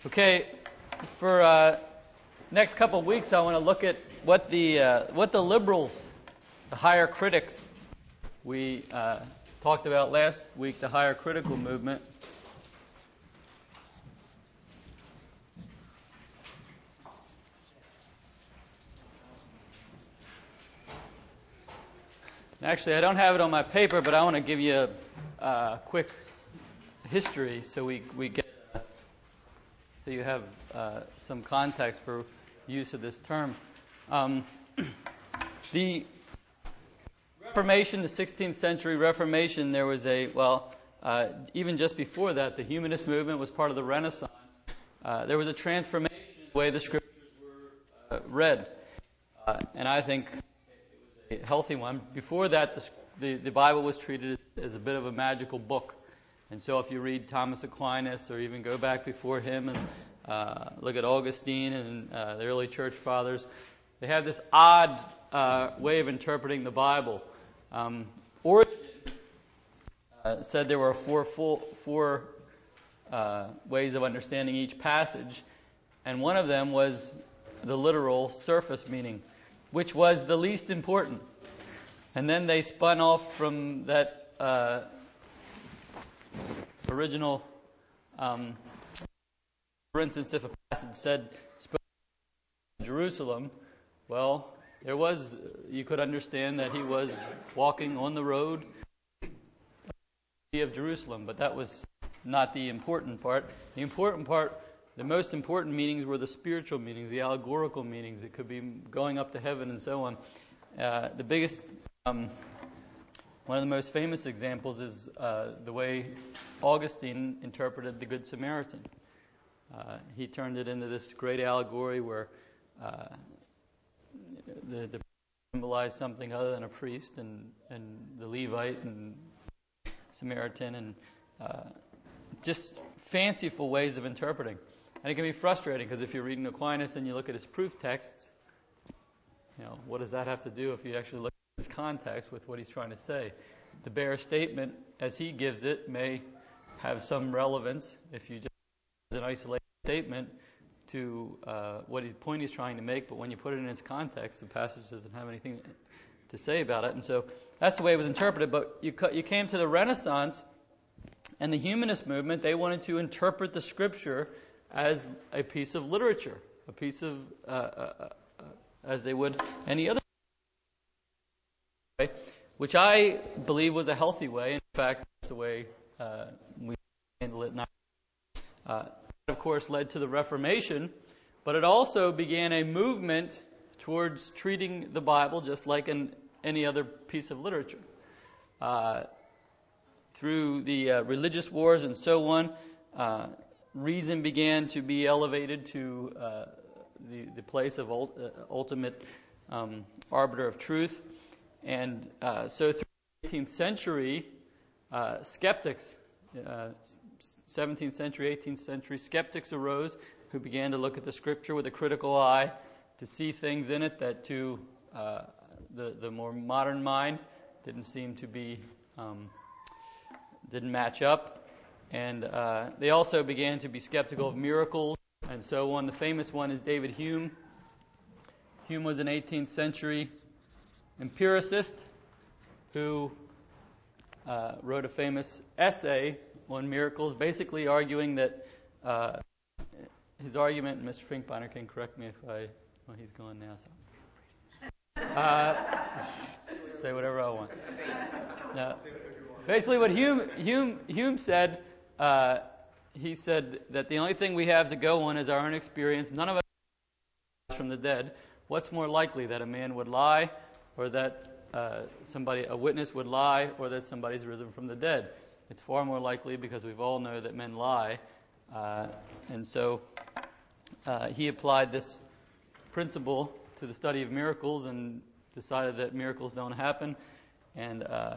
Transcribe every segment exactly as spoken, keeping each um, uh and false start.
Okay, for uh, next couple of weeks, I want to look at what the uh, what the liberals, the higher critics, we uh, talked about last week, the higher critical movement. Actually, I don't have it on my paper, but I want to give you a uh, quick history so we we get uh, so you have uh, some context for use of this term. Um, the Reformation, the sixteenth century Reformation, there was a well, uh, even just before that, the humanist movement was part of the Renaissance. Uh, there was a transformation in the way the scriptures were uh, read, uh, and I think a healthy one. Before that, the, the, the Bible was treated as a bit of a magical book. And so if you read Thomas Aquinas or even go back before him and uh, look at Augustine and uh, the early church fathers, they have this odd uh, way of interpreting the Bible. Um, Origen uh, said there were four, full, four uh, ways of understanding each passage, and one of them was the literal surface meaning, which was the least important. And then they spun off from that uh, original, um, for instance, if a passage said, spoke of Jerusalem, well, there was, you could understand that he was walking on the road of Jerusalem, but that was not the important part. The important part, the most important meanings were the spiritual meanings, the allegorical meanings. It could be going up to heaven and so on. Uh, the biggest, um, one of the most famous examples is uh, the way Augustine interpreted the Good Samaritan. Uh, he turned it into this great allegory where uh, the, the symbolized something other than a priest and, and the Levite and Samaritan and uh, just fanciful ways of interpreting. And it can be frustrating because if you're reading Aquinas and you look at his proof texts, you know, what does that have to do if you actually look at his context with what he's trying to say? The bare statement, as he gives it, may have some relevance if you just as an isolated statement to uh, what his point he's trying to make, but when you put it in its context, the passage doesn't have anything to say about it. And so that's the way it was interpreted. But you you came to the Renaissance and the humanist movement. They wanted to interpret the Scripture as a piece of literature, a piece of, uh, uh, uh, as they would any other way, which I believe was a healthy way. In fact, that's the way uh, we handle it now. Uh, that, of course, led to the Reformation, but it also began a movement towards treating the Bible just like an, any other piece of literature. Uh, through the uh, religious wars and so on, uh, reason began to be elevated to uh, the, the place of ult- uh, ultimate um, arbiter of truth. And uh, so through the eighteenth century, uh, skeptics, uh, seventeenth century, eighteenth century skeptics arose who began to look at the Scripture with a critical eye, to see things in it that to uh, the, the more modern mind didn't seem to be, um, didn't match up. And uh, they also began to be skeptical of miracles and so on. The famous one is David Hume. Hume was an eighteenth century empiricist who uh, wrote a famous essay on miracles, basically arguing that uh, his argument, and Mister Finkbeiner can correct me if I, well, he's gone now, so. Uh, say whatever I want. Now, basically what Hume, Hume, Hume said, Uh, he said that the only thing we have to go on is our own experience. None of us are from the dead. What's more likely, that a man would lie, or that uh, somebody, a witness would lie, or that somebody's risen from the dead? It's far more likely because we've all know that men lie. Uh, and so uh, he applied this principle to the study of miracles and decided that miracles don't happen. And uh,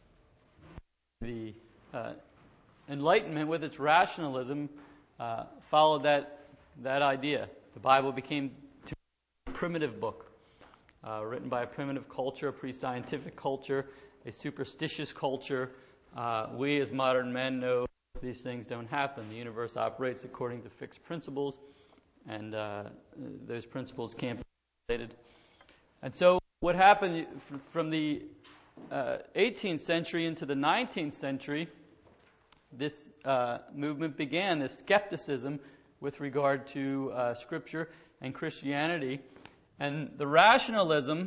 the uh, Enlightenment, with its rationalism, uh, followed that that idea. The Bible became a primitive book, uh, written by a primitive culture, a pre-scientific culture, a superstitious culture. Uh, we, as modern men, know these things don't happen. The universe operates according to fixed principles, and uh, those principles can't be manipulated. And so what happened from the uh, eighteenth century into the nineteenth century, this uh, movement began, this skepticism with regard to uh, Scripture and Christianity. And the rationalism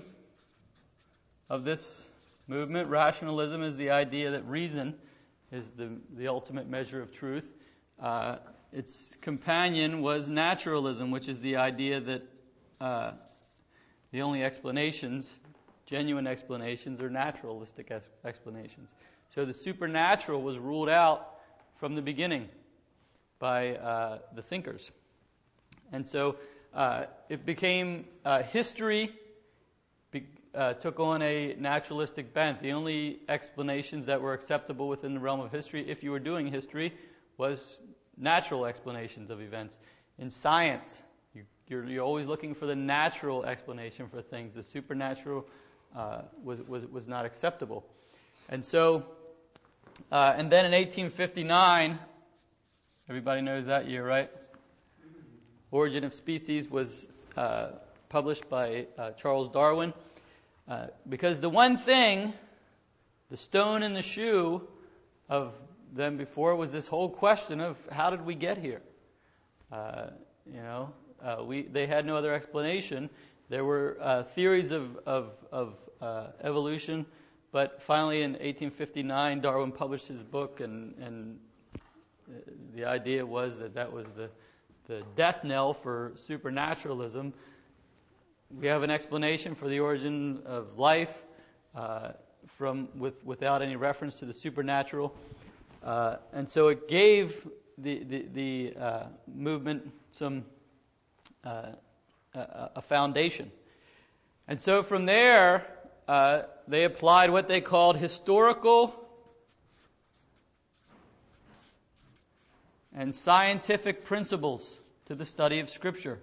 of this movement, rationalism is the idea that reason is the, the ultimate measure of truth. Uh, its companion was naturalism, which is the idea that uh, the only explanations, genuine explanations, are naturalistic ex- explanations. So the supernatural was ruled out from the beginning by uh, the thinkers. And so uh, it became, uh, history be, uh, took on a naturalistic bent. The only explanations that were acceptable within the realm of history, if you were doing history, was natural explanations of events. In science, you, you're, you're always looking for the natural explanation for things. The supernatural uh, was, was, was not acceptable. And so, uh, and then in eighteen fifty-nine, everybody knows that year, right? Origin of Species was uh, published by uh, Charles Darwin. Uh, because the one thing, the stone in the shoe of them before, was this whole question of how did we get here? Uh, you know, uh, we they had no other explanation. There were uh, theories of of, of uh, evolution, but finally in eighteen fifty-nine, Darwin published his book, and and the idea was that that was the the death knell for supernaturalism. We have an explanation for the origin of life uh, from with without any reference to the supernatural, uh, and so it gave the the, the uh, movement some uh, a, a foundation. And so from there, uh, they applied what they called historical and scientific principles to the study of Scripture.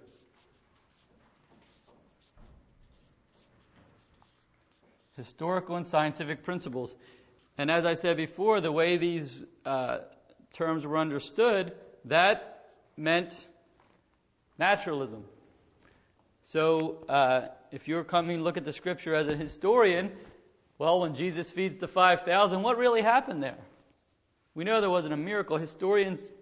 Historical and scientific principles. And as I said before, the way these uh, terms were understood, that meant naturalism. So uh, if you're coming to look at the Scripture as a historian, well, when Jesus feeds the five thousand, what really happened there? We know there wasn't a miracle. Historians,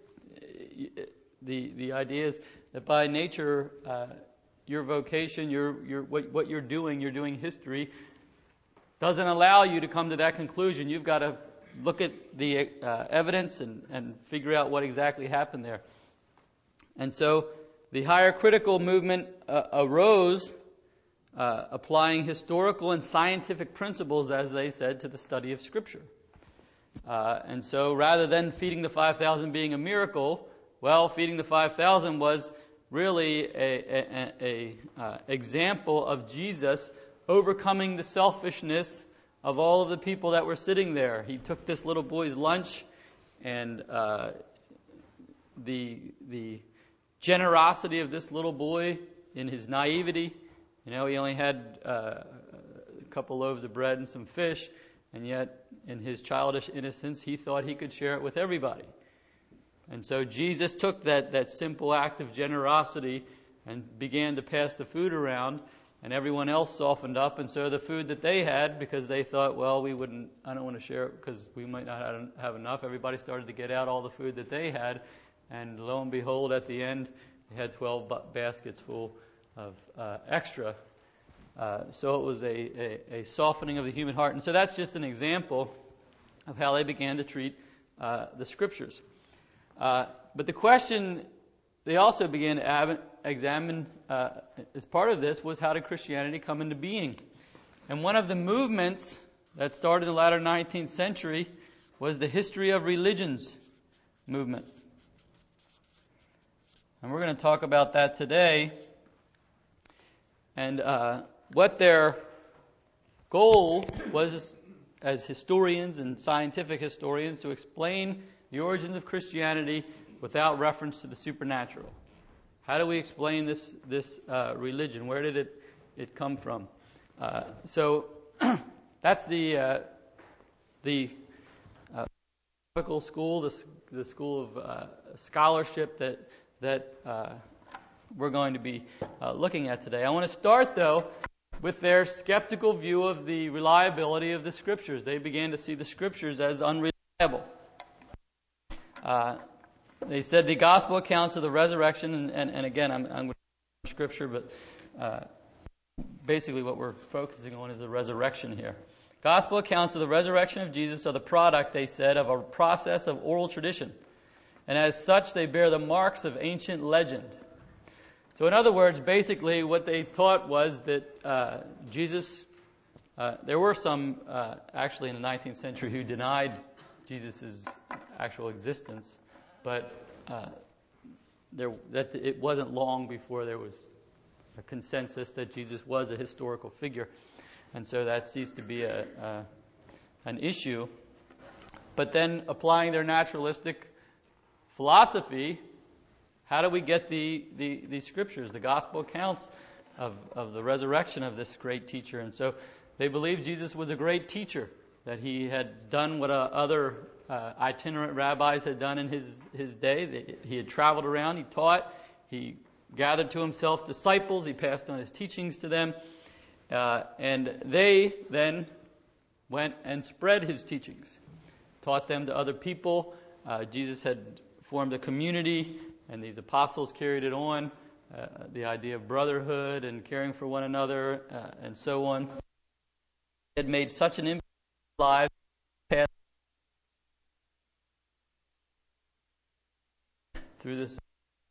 the the idea is that by nature, uh, your vocation, your your what, what you're doing, you're doing history, doesn't allow you to come to that conclusion. You've got to look at the uh, evidence and, and figure out what exactly happened there. And so the higher critical movement uh, arose, uh, applying historical and scientific principles, as they said, to the study of Scripture. Uh, and so rather than feeding the five thousand being a miracle, well, feeding the five thousand was really a, a, a, a uh, example of Jesus overcoming the selfishness of all of the people that were sitting there. He took this little boy's lunch, and uh, the the generosity of this little boy in his naivety. You know, he only had uh, a couple loaves of bread and some fish, and yet in his childish innocence, he thought he could share it with everybody. And so Jesus took that, that simple act of generosity and began to pass the food around, and everyone else softened up. And so the food that they had, because they thought, well, we wouldn't, I don't want to share it because we might not have enough, everybody started to get out all the food that they had. And lo and behold, at the end, they had twelve baskets full of uh, extra. Uh, so it was a, a, a softening of the human heart. And so that's just an example of how they began to treat uh, the Scriptures. Uh, but the question they also began to ab- examine uh, as part of this was, how did Christianity come into being? And one of the movements that started in the latter nineteenth century was the history of religions movement. And we're going to talk about that today. And uh, what their goal was, as historians and scientific historians, to explain the origins of Christianity without reference to the supernatural. How do we explain this this uh, religion? Where did it it come from? Uh, so that's the uh, the uh, philosophical school, the, the school of uh, scholarship that that uh, we're going to be uh, looking at today. I want to start, though, with their skeptical view of the reliability of the Scriptures. They began to see the Scriptures as unreliable. Uh, they said the gospel accounts of the resurrection, and, and, and again, I'm, I'm going to Scripture, but uh, basically what we're focusing on is the resurrection here. Gospel accounts of the resurrection of Jesus are the product, they said, of a process of oral tradition. And as such, they bear the marks of ancient legend. So in other words, basically what they taught was that uh, Jesus, uh, there were some uh, actually in the nineteenth century who denied Jesus' actual existence, but uh, there, that it wasn't long before there was a consensus that Jesus was a historical figure. And so that ceased to be a, a an issue. But then applying their naturalistic philosophy, how do we get the, the, the Scriptures, the gospel accounts of, of the resurrection of this great teacher? And so they believed Jesus was a great teacher, that he had done what uh, other uh, itinerant rabbis had done in his, his day. They, he had traveled around, he taught, he gathered to himself disciples, he passed on his teachings to them. Uh, and they then went and spread his teachings, taught them to other people. Uh, Jesus had formed a community, and these apostles carried it on, uh, the idea of brotherhood and caring for one another, uh, and so on. It made such an impact on lives through this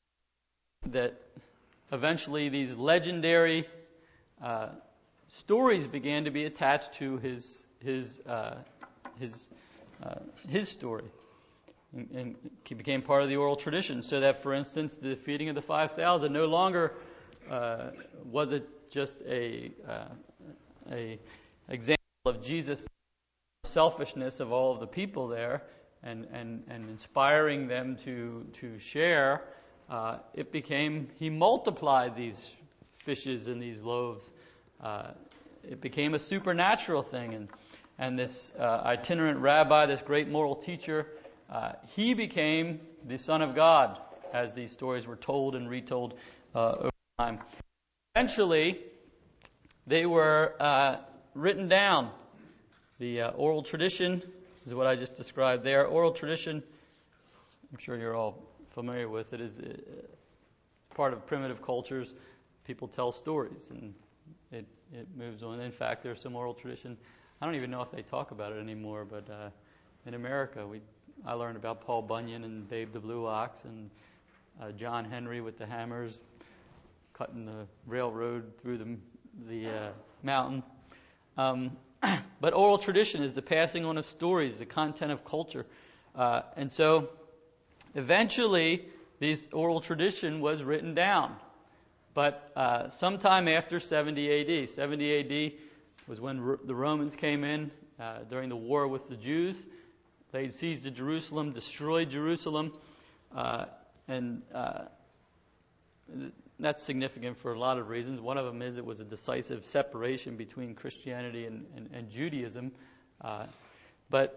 that eventually these legendary uh, stories began to be attached to his his uh, his uh, his story, and, and he became part of the oral tradition. So that, for instance, the feeding of the five thousand no longer uh, was it just a uh, a example of Jesus' selfishness of all of the people there, and and and inspiring them to to share. Uh, it became he multiplied these fishes and these loaves. Uh, it became a supernatural thing, and and this uh, itinerant rabbi, this great moral teacher, uh, he became the Son of God, as these stories were told and retold uh, over time. Eventually, they were uh, written down. The uh, oral tradition is what I just described there. Oral tradition, I'm sure you're all familiar with it, is it's part of primitive cultures. People tell stories, and It, it moves on. In fact, there's some oral tradition. I don't even know if they talk about it anymore, but uh, in America, we I learned about Paul Bunyan and Babe the Blue Ox and uh, John Henry with the hammers cutting the railroad through the, the uh, mountain. Um, but oral tradition is the passing on of stories, the content of culture. Uh, and so eventually, this oral tradition was written down. But uh, sometime after seventy A D, seventy A D was when Ro- the Romans came in uh, during the war with the Jews. They seized Jerusalem, destroyed Jerusalem, uh, and uh, that's significant for a lot of reasons. One of them is it was a decisive separation between Christianity and, and, and Judaism. Uh, but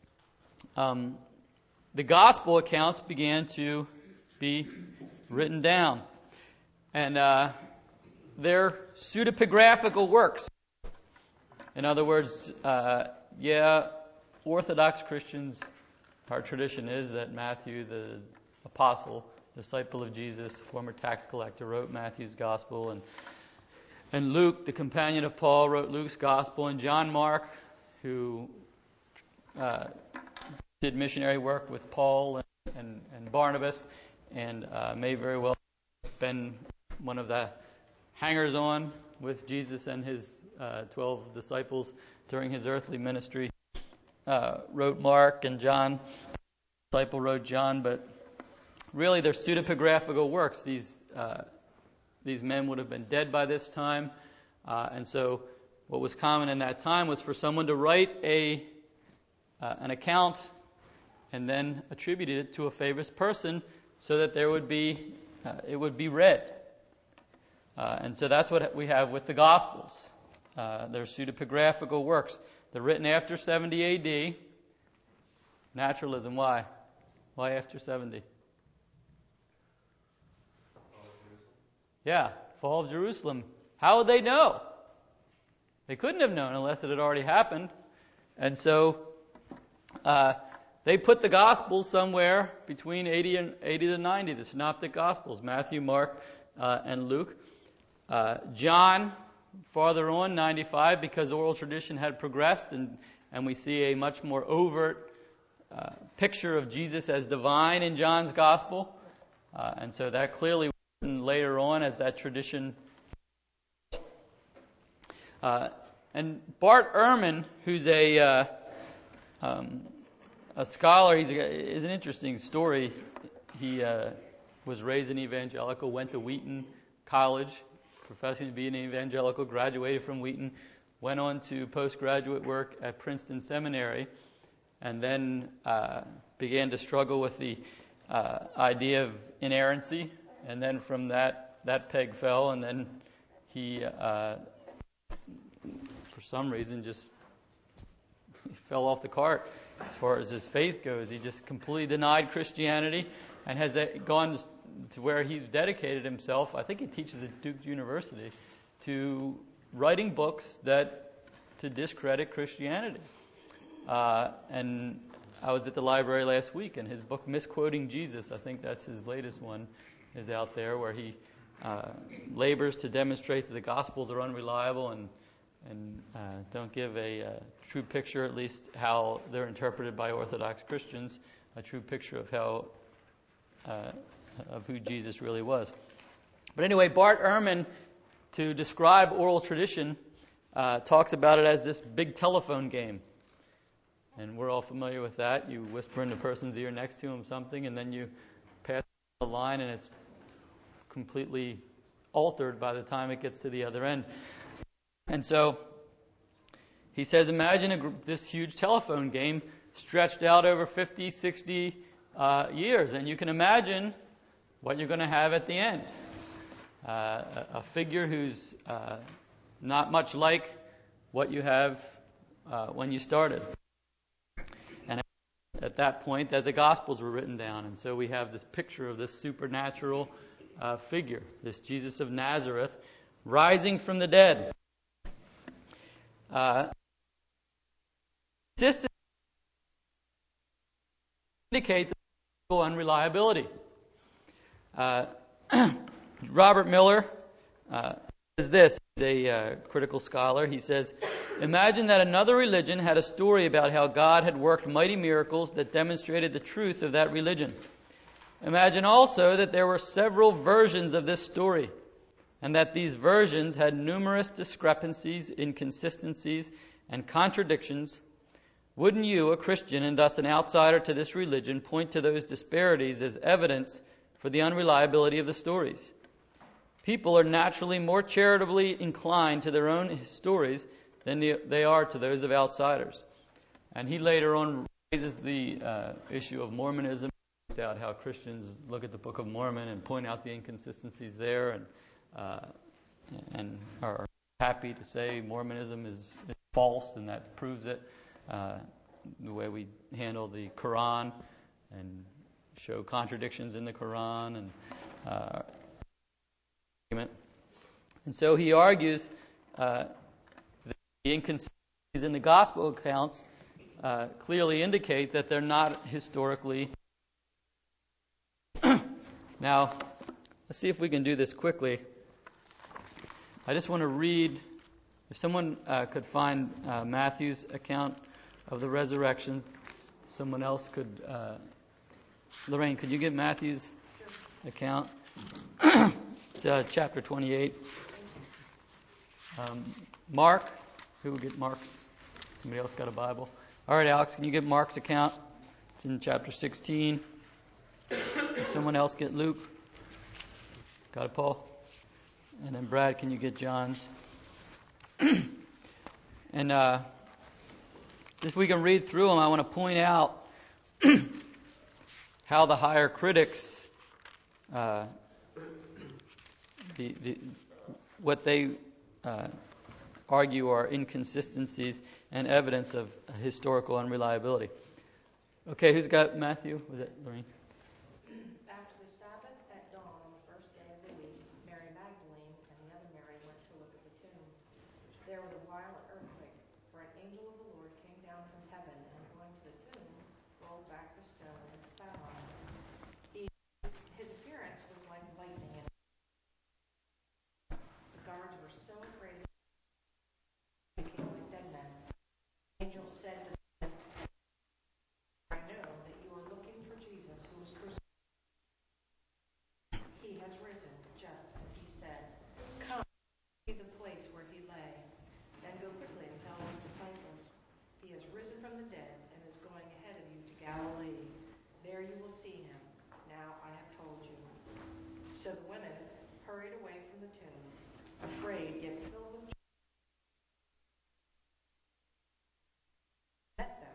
um, the gospel accounts began to be written down. And uh, they're pseudepigraphical works. In other words, uh, yeah, Orthodox Christians, our tradition is that Matthew, the apostle, disciple of Jesus, former tax collector, wrote Matthew's gospel, and and Luke, the companion of Paul, wrote Luke's gospel, and John Mark, who uh, did missionary work with Paul and, and, and Barnabas, and uh, may very well have been one of the hangers-on with Jesus and his uh, twelve disciples during his earthly ministry. Uh, wrote Mark, and John, disciple wrote John, but really they're pseudepigraphical works. These uh, these men would have been dead by this time, uh, and so what was common in that time was for someone to write a uh, an account and then attribute it to a famous person, so that there would be uh, it would be read. Uh, and so that's what we have with the Gospels. Uh, they're pseudepigraphical works. They're written after seventy A D. Naturalism. Why? Why after seventy? Yeah, fall of Jerusalem. How would they know? They couldn't have known unless it had already happened. And so uh, they put the Gospels somewhere between eighty and eighty to ninety, the Synoptic Gospels, Matthew, Mark, uh, and Luke. Uh, John, farther on, ninety-five, because oral tradition had progressed, and, and we see a much more overt uh, picture of Jesus as divine in John's Gospel. Uh, and so that clearly was written later on as that tradition. Uh, and Bart Ehrman, who's a uh, um, a scholar, he's a, is an interesting story. He uh, was raised an evangelical, went to Wheaton College, professing to be an evangelical, graduated from Wheaton, went on to postgraduate work at Princeton Seminary, and then uh, began to struggle with the uh, idea of inerrancy. And then from that, that peg fell, and then he, uh, for some reason, just fell off the cart as far as his faith goes. He just completely denied Christianity and has gone to where he's dedicated himself. I think he teaches at Duke University, to writing books that to discredit Christianity. Uh, and I was at the library last week, and his book, Misquoting Jesus, I think that's his latest one, is out there, where he uh, labors to demonstrate that the Gospels are unreliable and and uh, don't give a uh, true picture, at least how they're interpreted by Orthodox Christians, a true picture of how uh, of who Jesus really was. But anyway, Bart Ehrman, to describe oral tradition, uh, talks about it as this big telephone game. And we're all familiar with that. You whisper in the person's ear next to him something, and then you pass the line, and it's completely altered by the time it gets to the other end. And so he says, imagine a, this huge telephone game stretched out over fifty, sixty uh, years, and you can imagine what you're going to have at the end. Uh, a, a figure who's uh, not much like what you have uh, when you started. And at that point, that the Gospels were written down, and so we have this picture of this supernatural uh, figure, this Jesus of Nazareth, rising from the dead. Uh, indicate the unreliability. Uh, Robert Miller uh, says this. He's a uh, critical scholar. He says, imagine that another religion had a story about how God had worked mighty miracles that demonstrated the truth of that religion. Imagine also that there were several versions of this story, and that these versions had numerous discrepancies, inconsistencies, and contradictions. Wouldn't you, a Christian and thus an outsider to this religion, point to those disparities as evidence for the unreliability of the stories? People are naturally more charitably inclined to their own stories than they are to those of outsiders. And he later on raises the uh, issue of Mormonism, points out how Christians look at the Book of Mormon and point out the inconsistencies there, and uh, and are happy to say Mormonism is, is false, and that proves it. Uh, the way we handle the Quran and show contradictions in the Quran, and uh, and so he argues uh, that the inconsistencies in the gospel accounts uh, clearly indicate that they're not historically. Now, let's see if we can do this quickly. I just want to read, if someone uh, could find uh, Matthew's account of the resurrection, someone else could, uh, Lorraine, could you get Matthew's account? It's uh, chapter twenty-eight. Um, Mark, who will get Mark's? Somebody else got a Bible? All right, Alex, can you get Mark's account? It's in chapter sixteen. Can someone else get Luke? Got it, Paul? And then Brad, can you get John's? And uh, if we can read through them, I want to point out how the higher critics, uh, the, the, what they uh, argue are inconsistencies and evidence of historical unreliability. Okay, who's got Matthew? Was that Lorraine? After the Sabbath at dawn on the first day of the week, Mary Magdalene and the other Mary went to look at the tomb. There was a violent earthquake, for an angel of the Lord came down from heaven and, going to the tomb, rolled back the stone and sat on it. He, his appearance was like lightning, and the guards were so afraid of him they became like dead men. The angel said to them, I know that you are looking for Jesus who was crucified. He has risen, just as he said. Come, see the place where he lay. Then go quickly and tell his disciples, he has risen from the dead and is going ahead of you to Galilee. There you will see him. Now I have told you. So the women hurried away from the tomb, afraid yet filled with joy. Met them.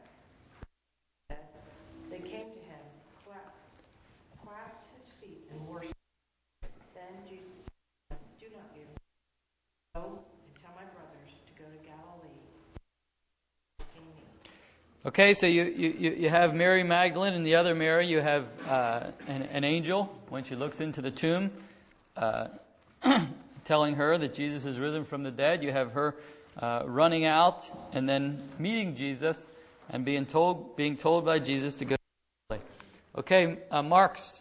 They came to him, clasped his feet, and worshipped. Then Jesus said, do not fear. Go and tell my brothers to go to Galilee. See me. Okay, so you, you, you have Mary Magdalene and the other Mary. You have uh, an, an angel when she looks into the tomb, uh, telling her that Jesus is risen from the dead. You have her uh, running out and then meeting Jesus and being told being told by Jesus to go. Okay, uh, Marks.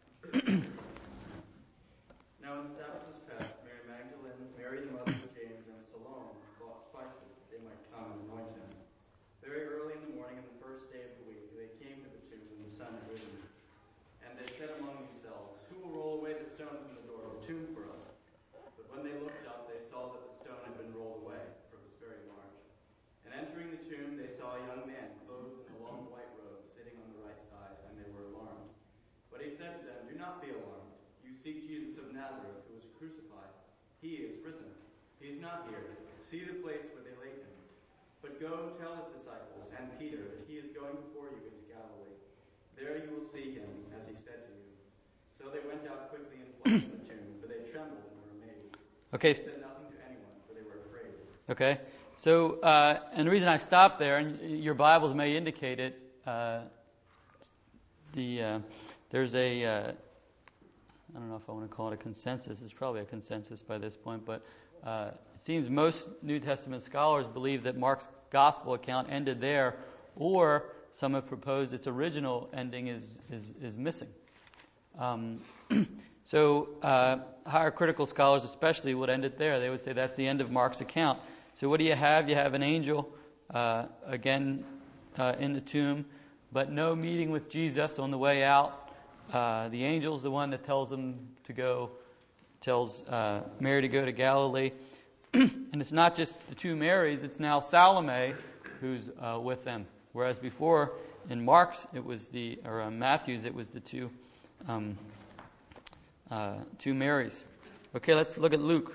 Now when the Sabbath was past, Mary Magdalene, Mary the mother of James, and Salome bought spices that they might come and anoint him. Very early in the morning of the first day of the week, they came to the tomb when the sun had risen. And they said among themselves, who will roll away the stone from the door of the tomb for us? But when they looked up, they saw that the stone had been rolled away, for it was very large. And entering the tomb, they saw a young man clothed in a long white robe, sitting on the right side, and they were alarmed. But he said to them, do not be alarmed. You seek Jesus of Nazareth, who was crucified. He is risen. He is not here. See the place where they laid him. But go tell his disciples and Peter that he is going before you into Galilee. There you will see him, as he said to you. So they went out quickly and fled from the tomb, for they trembled and were amazed. Okay. They said nothing to anyone, for they were afraid. Okay. So, uh, and the reason I stopped there, and your Bibles may indicate it, uh, the uh, there's a, uh, I don't know if I want to call it a consensus. It's probably a consensus by this point, but uh, it seems most New Testament scholars believe that Mark's gospel account ended there, or some have proposed its original ending is is, is missing. Um, so, uh, higher critical scholars especially would end it there. They would say that's the end of Mark's account. So what do you have? You have an angel, uh, again, uh, in the tomb, but no meeting with Jesus on the way out. Uh, the angel's the one that tells them to go, tells uh, Mary to go to Galilee. And it's not just the two Marys, it's now Salome who's uh, with them. Whereas before, in Mark's, it was the, or uh, Matthew's, it was the two, um, uh, two Marys. Okay, let's look at Luke.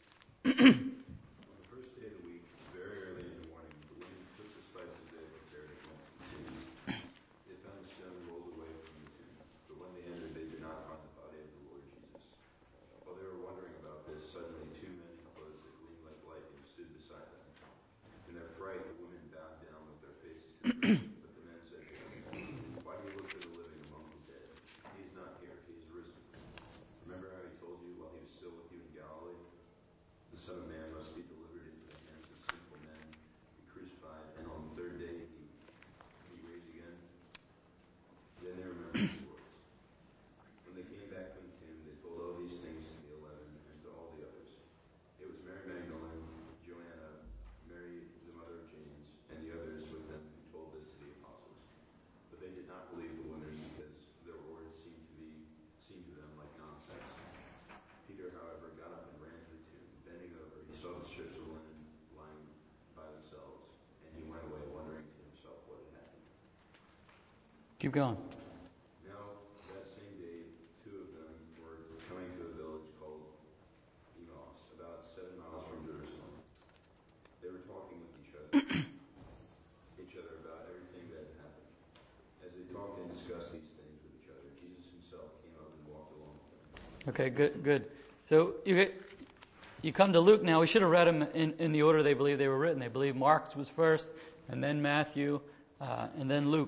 Keep going. Now, that same day, two of them were coming to a village called Emmaus, about seven miles from Jerusalem. They were talking with each other, each other about everything that had happened. As they talked and discussed these things with each other, Jesus himself came up and walked along with them. Okay, good, good. So you get, you come to Luke now. We should have read them in, in the order they believe they were written. They believe Mark was first, and then Matthew, uh, and then Luke.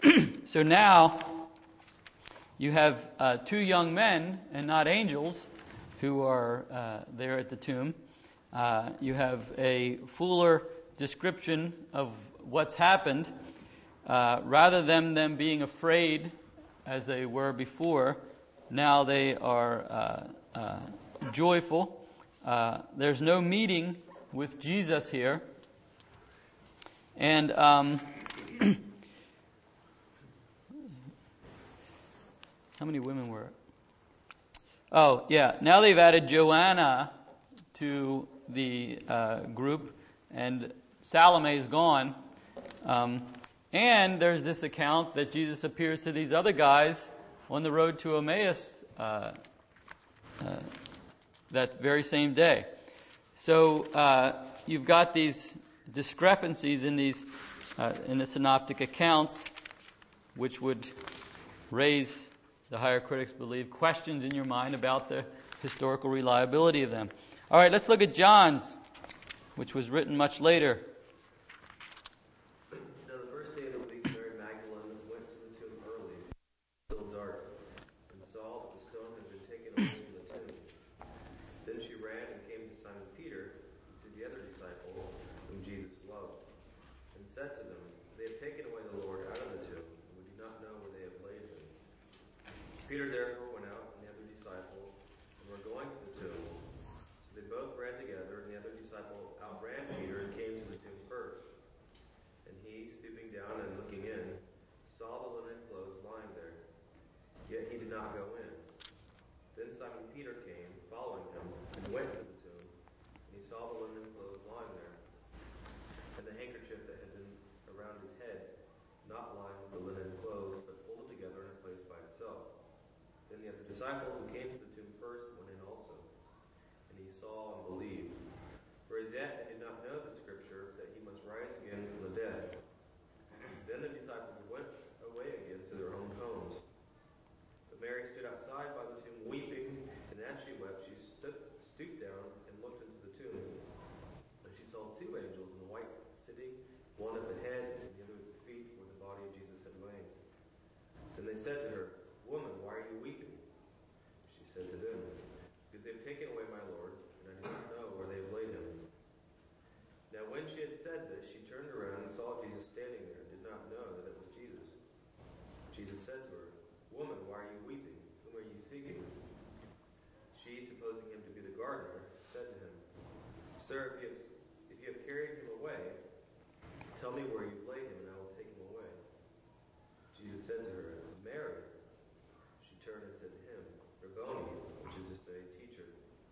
So now you have uh, two young men and not angels who are uh, there at the tomb. Uh, you have a fuller description of what's happened. Uh, rather than them being afraid as they were before, now they are uh, uh, joyful. Uh, there's no meeting with Jesus here. And um, how many women were it? Oh, yeah. Now they've added Joanna to the uh, group, and Salome is gone. Um, and there's this account that Jesus appears to these other guys on the road to Emmaus uh, uh, that very same day. So uh, you've got these discrepancies in these uh, in the synoptic accounts, which would raise, the higher critics believe, questions in your mind about the historical reliability of them. All right, let's look at John's, which was written much later. Now the first day of the week, Mary Magdalene went to the tomb early, still dark, and saw that the stone had been taken away from the tomb. Then she ran and came to Simon Peter and to the other disciple whom Jesus loved, and said to them, "They have taken away the Lord out of the tomb, and we do not know where they have laid him." Peter therefore went out, and the other disciple, and were going to the tomb. So they both ran together, and the other disciple outran Peter and came to the tomb first. And he, stooping down and looking in, saw the linen clothes lying there, yet he did not go in. Then Simon Peter came, following him, and went to the tomb, and he saw the linen clothes lying there, and the handkerchief that had been around his head, not lying with the linen clothes, but folded together in a place by itself. Then the other disciple who came to the tomb first went in also, and he saw and believed. For as yet he did not know the scripture that he must rise again from the dead. Then the disciples went away again to their own homes. But Mary stood outside by the tomb weeping, and as she wept, she stood, stooped down and looked into the tomb. And she saw two angels in white sitting, one at the head and the other at the feet where the body of Jesus had lain. Then they said to her, "Woman, why are you weeping?" She said to them, "Because they have taken away my Lord, and I do not know where they have laid him." Now when she had said this, she turned around and saw Jesus standing there, and did not know that it was Jesus. Jesus said to her, "Woman, why are you weeping? Whom are you seeking?" She, supposing him to be the gardener, said to him, "Sir, if you have, if you have carried him away, tell me where you laid him, and I will take him away." Jesus said to her, "Mary." She turned and said to him, "Rabboni," which is to say, teacher.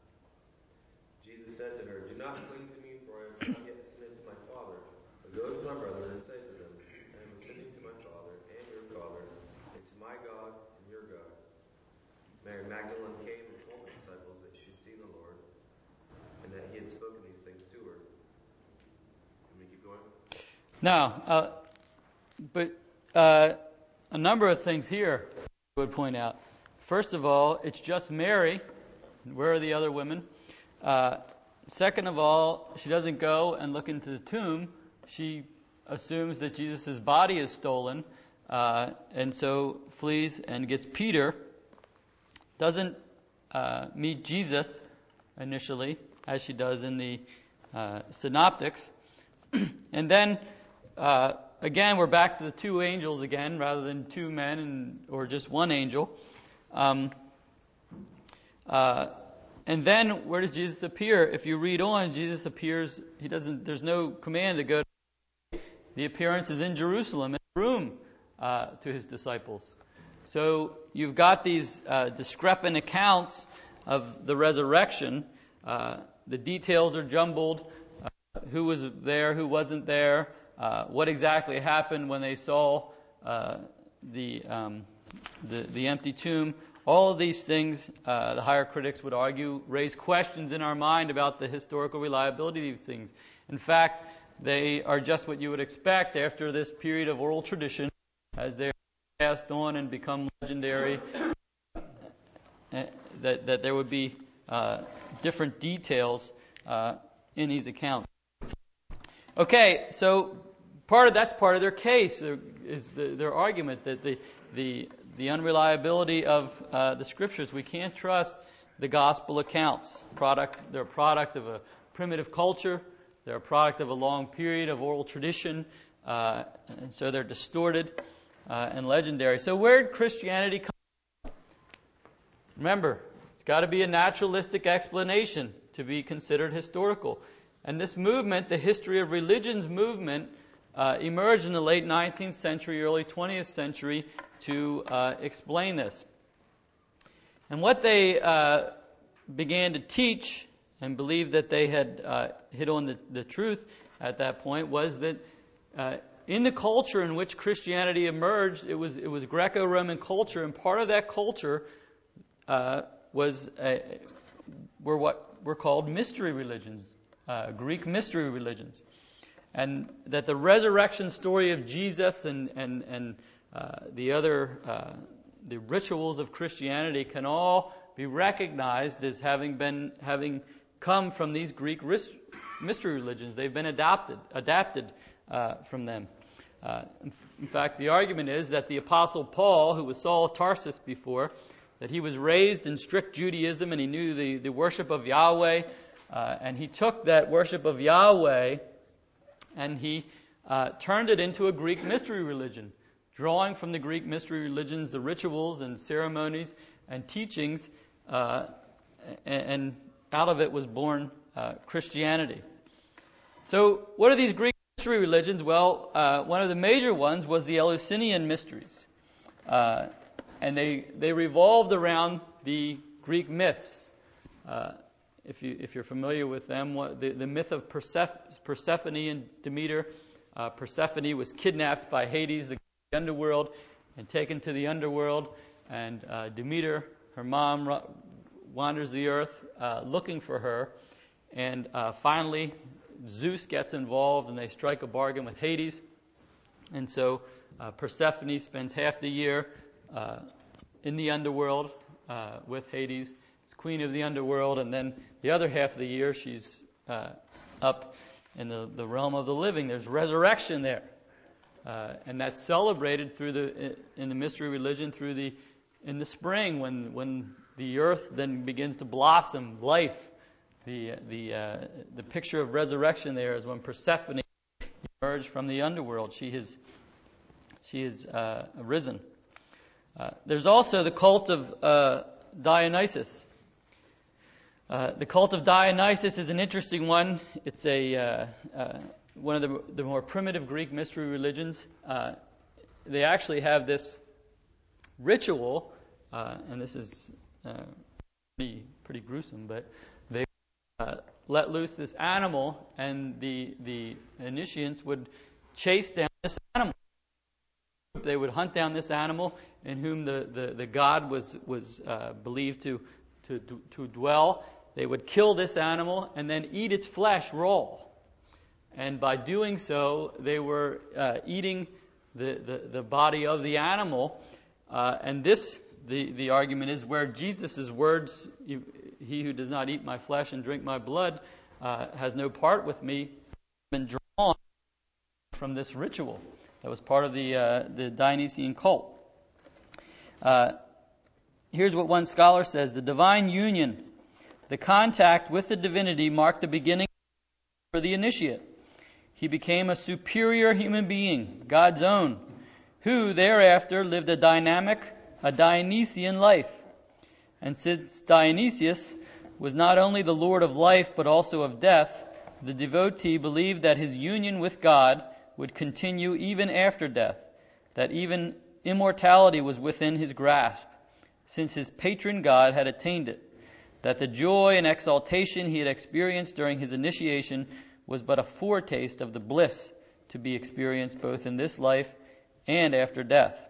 Jesus said to her, "Do not cling to me, for I have not yet ascended to my Father, but go to my brethren and say to them, I am ascending to my Father and your Father, and to my God and your God." Mary Magdalene came and told the disciples that she had seen the Lord, and that he had spoken these things to her. Can we keep going? Now, uh, but uh, a number of things here I would point out. First of all, it's just Mary. Where are the other women? Uh, second of all, she doesn't go and look into the tomb. She assumes that Jesus' body is stolen, uh, and so flees and gets Peter. Doesn't uh, meet Jesus initially, as she does in the uh, synoptics. And then, uh, again, we're back to the two angels again, rather than two men and or just one angel. Um, uh, and then, where does Jesus appear? If you read on, Jesus appears. He doesn't. There's no command to go. The appearance is in Jerusalem, in a room, uh, to his disciples. So you've got these uh, discrepant accounts of the resurrection. Uh, the details are jumbled. Uh, who was there? Who wasn't there? Uh, what exactly happened when they saw uh, the, um, the the empty tomb? All of these things, uh, the higher critics would argue, raise questions in our mind about the historical reliability of these things. In fact, they are just what you would expect after this period of oral tradition, as they're passed on and become legendary, that, that there would be uh, different details uh, in these accounts. Okay, so part of that's part of their case. They're is the, their argument that the the the unreliability of uh, the Scriptures. We can't trust the gospel accounts. Product, they're a product of a primitive culture. They're a product of a long period of oral tradition, uh, and so they're distorted uh, and legendary. So where did Christianity come from? Remember, it's got to be a naturalistic explanation to be considered historical. And this movement, the history of religions movement, uh, emerged in the late nineteenth century, early twentieth century to uh, explain this. And what they uh, began to teach and believe that they had uh, hit on the, the truth at that point was that uh, in the culture in which Christianity emerged, it was it was Greco-Roman culture, and part of that culture uh, was a, were what were called mystery religions, uh, Greek mystery religions, and that the resurrection story of Jesus and and and uh, the other uh, the rituals of Christianity can all be recognized as having been having come from these Greek mystery religions. They've been adopted, adapted uh, from them. Uh, in, in fact, the argument is that the Apostle Paul, who was Saul of Tarsus before, that he was raised in strict Judaism and he knew the, the worship of Yahweh, uh, and he took that worship of Yahweh and he uh, turned it into a Greek mystery religion, drawing from the Greek mystery religions the rituals and ceremonies and teachings, uh, and, and out of it was born uh, Christianity. So what are these Greek mystery religions? Well, uh, one of the major ones was the Eleusinian mysteries. Uh, and they they revolved around the Greek myths. Uh, if, you, if you're familiar with them, what, the, the myth of Perseph- Persephone and Demeter. Uh, Persephone was kidnapped by Hades, the underworld, and taken to the underworld. And uh, Demeter, her mom, ru- wanders the earth uh, looking for her, and uh, finally Zeus gets involved and they strike a bargain with Hades, and so uh, Persephone spends half the year uh, in the underworld uh, with Hades as queen of the underworld, and then the other half of the year she's uh, up in the, the realm of the living. There's resurrection there, uh, and that's celebrated through the in the mystery religion through the in the spring when when the earth then begins to blossom, life. The the uh, the picture of resurrection there is when Persephone emerged from the underworld. She has she has uh, arisen. Uh, there's also the cult of uh, Dionysus. Uh, the cult of Dionysus is an interesting one. It's a uh, uh, one of the, the more primitive Greek mystery religions. Uh, they actually have this ritual, uh, and this is uh, pretty pretty gruesome, but they uh, let loose this animal, and the the initiates would chase down this animal. They would hunt down this animal in whom the, the, the god was was uh, believed to, to to to dwell. They would kill this animal and then eat its flesh raw. And by doing so, they were uh, eating the, the, the body of the animal. Uh, and this, the, the argument is where Jesus' words, he who does not eat my flesh and drink my blood uh, has no part with me, been drawn from this ritual that was part of the, uh, the Dionysian cult. Uh, here's what one scholar says: the divine union, the contact with the divinity, marked the beginning for the initiate. He became a superior human being, God's own, who thereafter lived a dynamic, a Dionysian life. And since Dionysius was not only the Lord of life but also of death, the devotee believed that his union with God would continue even after death, that even immortality was within his grasp, since his patron God had attained it, that the joy and exaltation he had experienced during his initiation was but a foretaste of the bliss to be experienced both in this life and after death.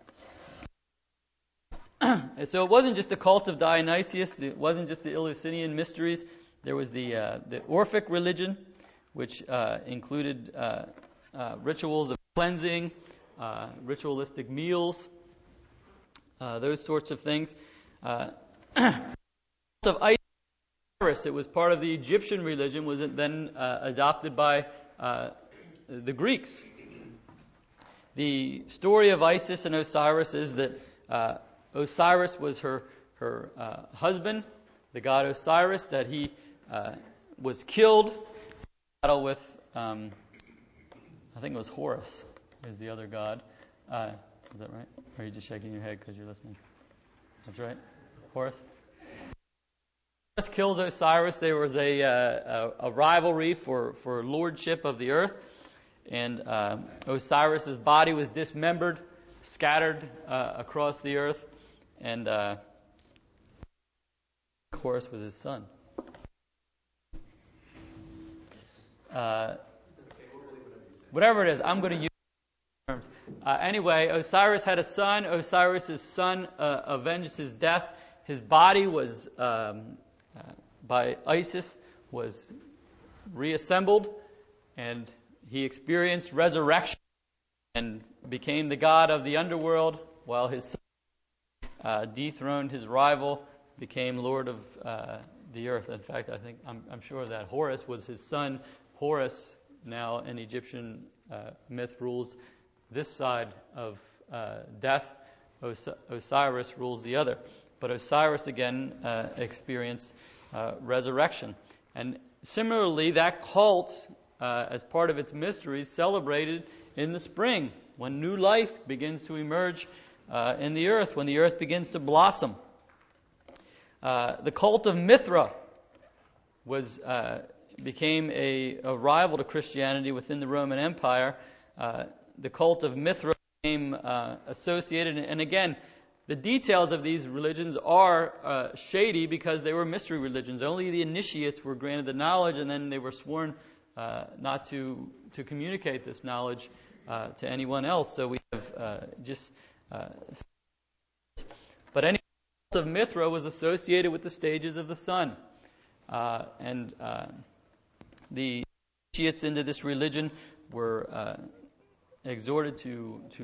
And so it wasn't just the cult of Dionysius, it wasn't just the Eleusinian mysteries. There was the uh, the Orphic religion, which uh, included uh, uh, rituals of cleansing, uh, ritualistic meals, uh, those sorts of things. Uh, of Osiris, it was part of the Egyptian religion, was then uh, adopted by uh, the Greeks. the story of Isis and Osiris is that uh, Osiris was her her uh, husband, the god Osiris, that he uh, was killed in battle with, um, I think it was Horus, is the other god. Uh, is that right? Or are you just shaking your head because you're listening? That's right? Horus? Horus kills Osiris. There was a, uh, a, a rivalry for, for lordship of the earth. And uh, Osiris's body was dismembered, scattered uh, across the earth. And uh, Horus was his son. Uh, whatever it is, I'm going to use terms. Uh, anyway, Osiris had a son. Osiris's son uh, avenged his death. His body was, um, uh, by Isis, was reassembled, and he experienced resurrection and became the god of the underworld, while his son uh, dethroned his rival, became lord of uh, the earth. In fact, I think I'm, I'm sure that Horus was his son. Horus, now in Egyptian uh, myth, rules this side of uh, death. Os- Osiris rules the other. But Osiris again uh, experienced uh, resurrection. And similarly, that cult, uh, as part of its mysteries, celebrated in the spring, when new life begins to emerge uh, in the earth, when the earth begins to blossom. Uh, the cult of Mithra was uh, became a, a rival to Christianity within the Roman Empire. Uh, the cult of Mithra became uh, associated, and again, the details of these religions are uh, shady because they were mystery religions. Only the initiates were granted the knowledge, and then they were sworn uh, not to to communicate this knowledge uh, to anyone else. So we have uh, just. Uh, but any cult of Mithra was associated with the stages of the sun, uh, and uh, the initiates into this religion were uh, exhorted to to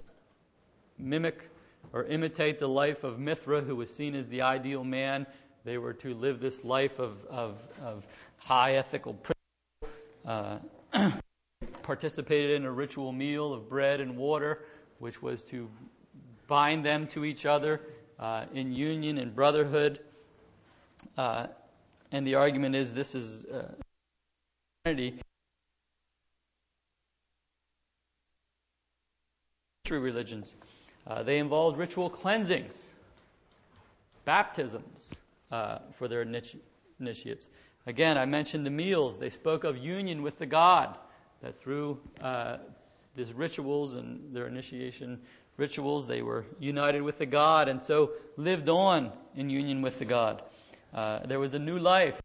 mimic or imitate the life of Mithra, who was seen as the ideal man. They were to live this life of, of, of high ethical principle, uh, participated in a ritual meal of bread and water, which was to bind them to each other uh, in union and brotherhood. Uh, and the argument is this is uh, Trinity. Religions. Uh, they involved ritual cleansings, baptisms uh, for their initi- initiates. Again, I mentioned the meals. They spoke of union with the God, that through uh, these rituals and their initiation rituals, they were united with the God, and so lived on in union with the God. Uh, there was a new life.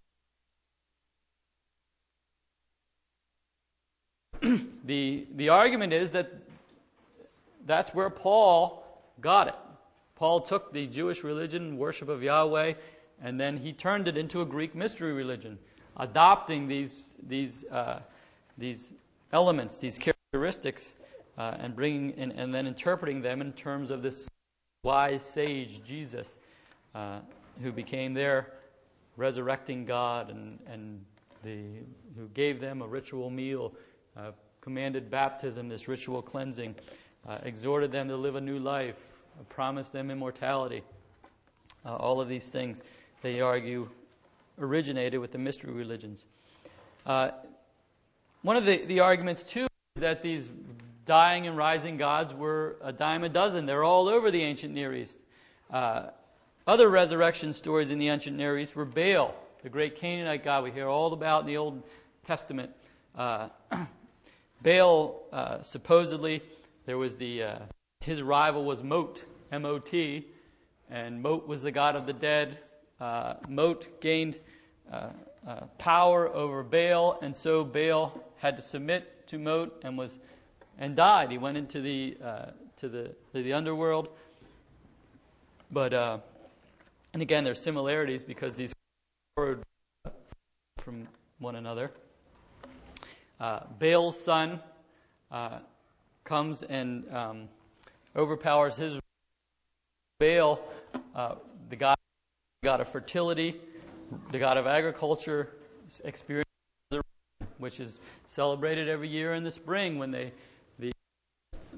the The argument is that that's where Paul got it. Paul took the Jewish religion, worship of Yahweh, and then he turned it into a Greek mystery religion, adopting these these uh, these elements, these characteristics, uh, and bringing and, and then interpreting them in terms of this wise sage Jesus, uh, who became their resurrecting God, and and the who gave them a ritual meal, uh, commanded baptism, this ritual cleansing. Uh, exhorted them to live a new life, uh, promised them immortality. Uh, all of these things, they argue, originated with the mystery religions. Uh, one of the, the arguments, too, is that these dying and rising gods were a dime a dozen. They're all over the ancient Near East. Uh, other resurrection stories in the ancient Near East were Baal, the great Canaanite god we hear all about in the Old Testament. Uh, Baal, uh, supposedly, there was the, uh, his rival was Mot, M O T, and Mot was the god of the dead. Uh, Mot gained uh, uh, power over Baal, and so Baal had to submit to Mot and was and died. He went into the uh, to the to the underworld. But uh, and again, there's similarities because these borrowed from one another. Uh, Baal's son. Uh, comes and um, overpowers his Baal, uh, the god, god of fertility, the god of agriculture, experience, which is celebrated every year in the spring when they the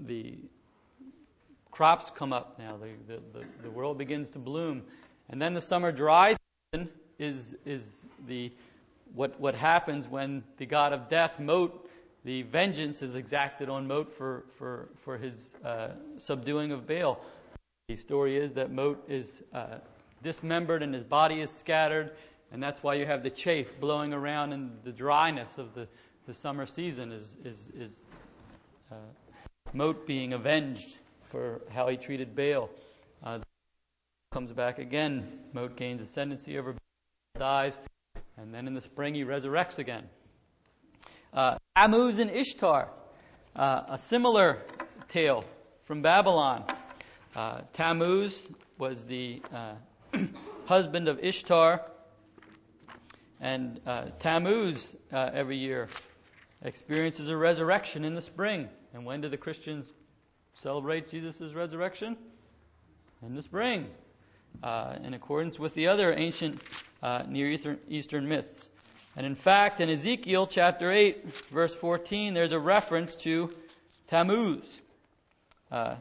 the crops come up now. The, the, the, the world begins to bloom. And then the summer dry season is is the what what happens when the god of death, Mot, the vengeance is exacted on Mot for, for, for his uh, subduing of Baal. The story is that Mot is uh, dismembered and his body is scattered, and that's why you have the chaff blowing around, and the dryness of the, the summer season is, is, is uh, Mot being avenged for how he treated Baal. Uh, comes back again. Mot gains ascendancy over Baal, dies, and then in the spring he resurrects again. Uh, Tammuz and Ishtar, uh, a similar tale from Babylon. Uh, Tammuz was the uh, husband of Ishtar, and uh, Tammuz uh, every year experiences a resurrection in the spring. And when do the Christians celebrate Jesus' resurrection? In the spring, uh, in accordance with the other ancient uh, Near Eastern, Eastern myths. And in fact, in Ezekiel chapter eight, verse fourteen, there's a reference to Tammuz. Uh,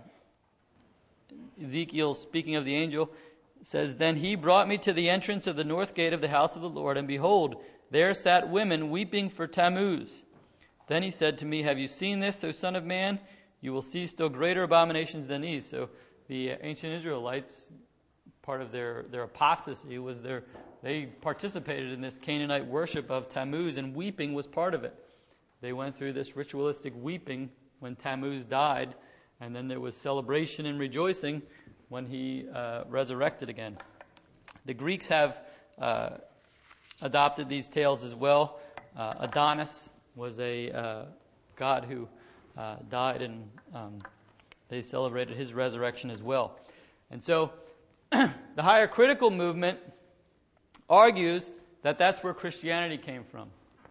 Ezekiel, speaking of the angel, says, "Then he brought me to the entrance of the north gate of the house of the Lord, and behold, there sat women weeping for Tammuz. Then he said to me, Have you seen this, O son of man? You will see still greater abominations than these." So the ancient Israelites, part of their, their apostasy was their, they participated in this Canaanite worship of Tammuz, and weeping was part of it. They went through this ritualistic weeping when Tammuz died, and then there was celebration and rejoicing when he uh, resurrected again. The Greeks have uh, adopted these tales as well. Uh, Adonis was a uh, god who uh, died, and um, they celebrated his resurrection as well. And so the higher critical movement argues that that's where Christianity came from.